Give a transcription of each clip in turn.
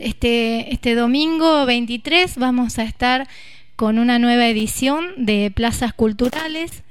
Este domingo 23 vamos a estar con una nueva edición de Plazas Culturales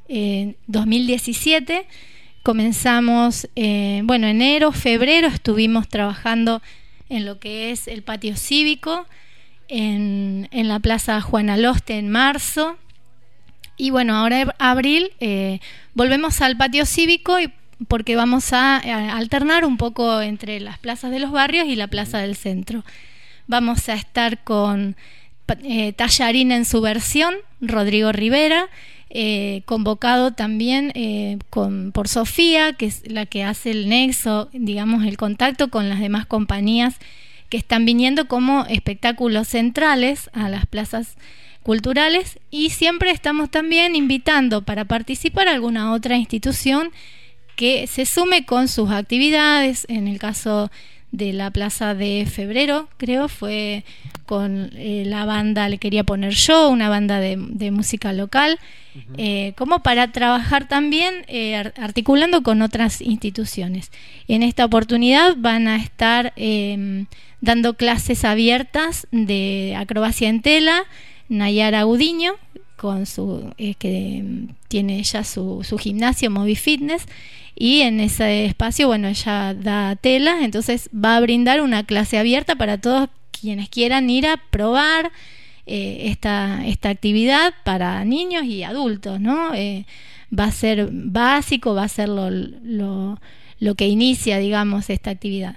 2017. Comenzamos, enero, febrero estuvimos trabajando en lo que es el patio cívico, en la Plaza Juan Aloste en marzo. Y bueno, ahora abril volvemos al patio cívico porque vamos a alternar un poco entre las plazas de los barrios y la plaza del centro. Vamos a estar con Tallarín en su versión, Rodrigo Rivera, convocado también por Sofía, que es la que hace el nexo, digamos, el contacto con las demás compañías que están viniendo como espectáculos centrales a las plazas culturales, y siempre estamos también invitando para participar a alguna otra institución que se sume con sus actividades. En el caso de la Plaza de Febrero, creo, fue con la banda Le Quería Poner Yo, una banda de música local, como para trabajar también articulando con otras instituciones. En esta oportunidad van a estar dando clases abiertas de acrobacia en tela Nayara Gudiño, con que tiene ella su gimnasio Movi Fitness, y en ese espacio, ella da telas, entonces va a brindar una clase abierta para todos quienes quieran ir a probar esta actividad para niños y adultos, ¿no? Va a ser básico, va a ser lo que inicia, digamos, esta actividad.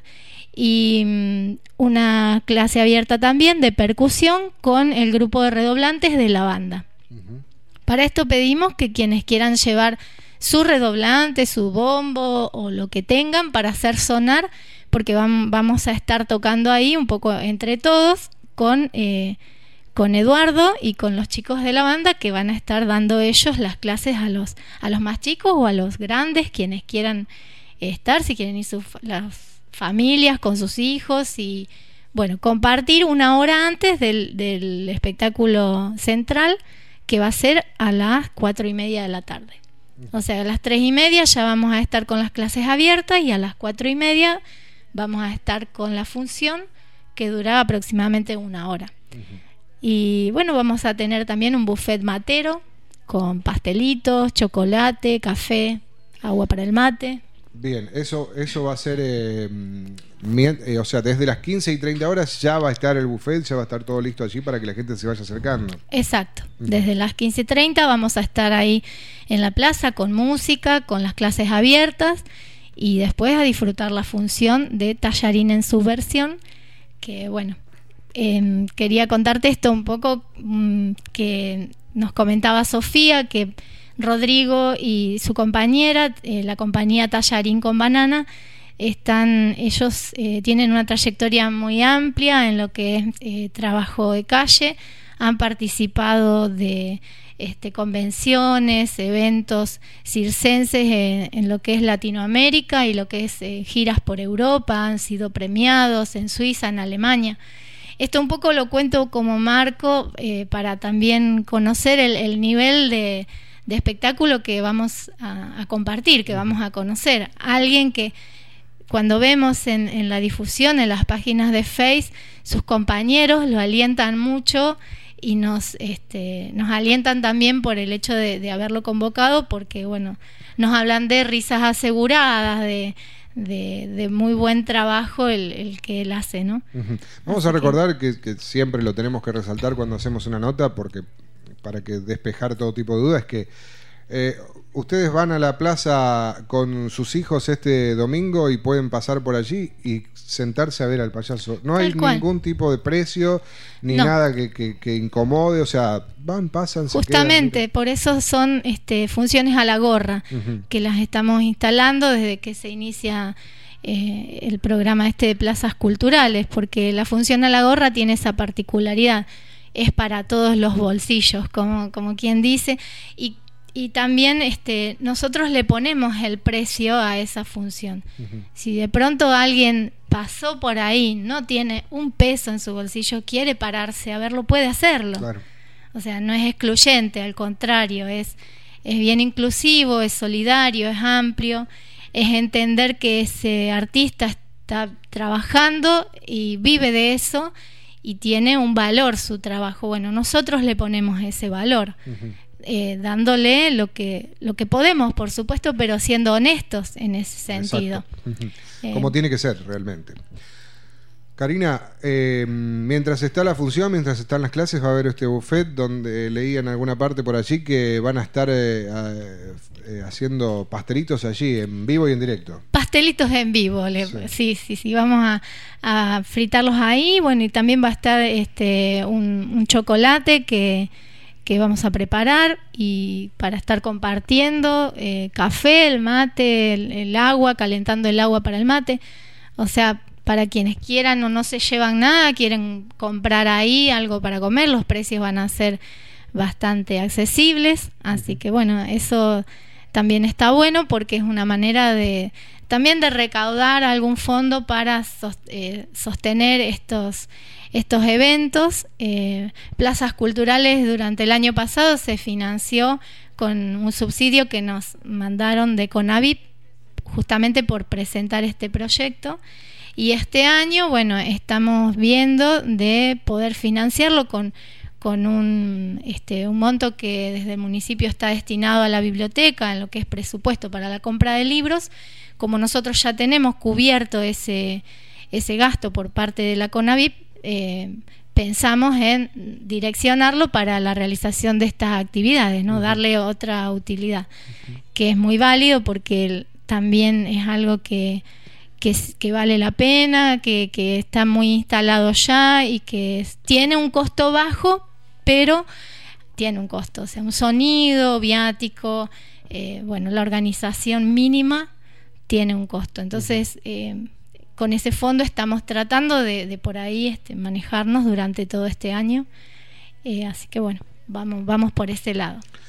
Y una clase abierta también de percusión con el grupo de redoblantes de la banda. Para esto pedimos que quienes quieran llevar su redoblante, su bombo o lo que tengan para hacer sonar, porque vamos a estar tocando ahí un poco entre todos con Eduardo y con los chicos de la banda, que van a estar dando ellos las clases a los más chicos o a los grandes, quienes quieran estar, si quieren ir las familias con sus hijos, y compartir una hora antes del espectáculo central, que va a ser a las 4:30 de la tarde. O sea, a las 3:30 ya vamos a estar con las clases abiertas, y a las 4:30 vamos a estar con la función, que dura aproximadamente una hora. Y vamos a tener también un buffet matero con pastelitos, chocolate, café, agua para el mate. Bien, eso va a ser, o sea, desde las 15:30 ya va a estar el buffet, ya va a estar todo listo allí para que la gente se vaya acercando. Exacto, desde las 15:30 vamos a estar ahí en la plaza con música, con las clases abiertas, y después a disfrutar la función de Tallarín en su versión, que quería contarte esto un poco, que nos comentaba Sofía, que Rodrigo y su compañera, la compañía Tallarín con Banana, ellos tienen una trayectoria muy amplia en lo que es trabajo de calle. Han participado de convenciones, eventos circenses en lo que es Latinoamérica y lo que es giras por Europa. Han sido premiados en Suiza, en Alemania. Esto un poco lo cuento como marco para también conocer el nivel de espectáculo que vamos a compartir, que vamos a conocer. Alguien que cuando vemos en la difusión, en las páginas de Face, sus compañeros lo alientan mucho, y nos alientan también por el hecho de haberlo convocado, porque nos hablan de risas aseguradas, de muy buen trabajo el que él hace, ¿no? Vamos a recordar que siempre lo tenemos que resaltar cuando hacemos una nota, porque para que despejar todo tipo de dudas, que ustedes van a la plaza con sus hijos este domingo y pueden pasar por allí y sentarse a ver al payaso. No hay ningún tipo de precio ni nada que incomode, o sea, pasan, justamente se quedan. Por eso son funciones a la gorra, que las estamos instalando desde que se inicia el programa de plazas culturales, porque la función a la gorra tiene esa particularidad. Es para todos los bolsillos, como quien dice, y también nosotros le ponemos el precio a esa función. Si de pronto alguien pasó por ahí, no tiene un peso en su bolsillo, quiere pararse a verlo, puede hacerlo. Claro. O sea, no es excluyente, al contrario, es bien inclusivo, es solidario, es amplio, es entender que ese artista está trabajando y vive de eso y tiene un valor su trabajo. Bueno, nosotros le ponemos ese valor, dándole lo que podemos, por supuesto, pero siendo honestos en ese sentido. Como tiene que ser realmente. Karina, mientras está la función, mientras están las clases, va a haber este buffet donde leí en alguna parte por allí que van a estar haciendo pastelitos allí en vivo y en directo. Pastelitos en vivo, sí, vamos a fritarlos ahí. Bueno, y también va a estar un chocolate que vamos a preparar y para estar compartiendo, café, el mate, el agua, calentando el agua para el mate. O sea, para quienes quieran o no se llevan nada, quieren comprar ahí algo para comer, los precios van a ser bastante accesibles, así que bueno, eso también está bueno porque es una manera también de recaudar algún fondo para sostener estos eventos. Plazas Culturales durante el año pasado se financió con un subsidio que nos mandaron de CONAVIP justamente por presentar este proyecto. Y este año, bueno, estamos viendo de poder financiarlo con un monto que desde el municipio está destinado a la biblioteca, en lo que es presupuesto para la compra de libros. Como nosotros ya tenemos cubierto ese gasto por parte de la CONAVIP, pensamos en direccionarlo para la realización de estas actividades, ¿no? Darle otra utilidad, que es muy válido porque también es algo que vale la pena, que está muy instalado ya y que tiene un costo bajo, pero tiene un costo, o sea, un sonido, viático, la organización mínima tiene un costo. Entonces, con ese fondo estamos tratando de por ahí manejarnos durante todo este año, así que bueno, vamos por ese lado.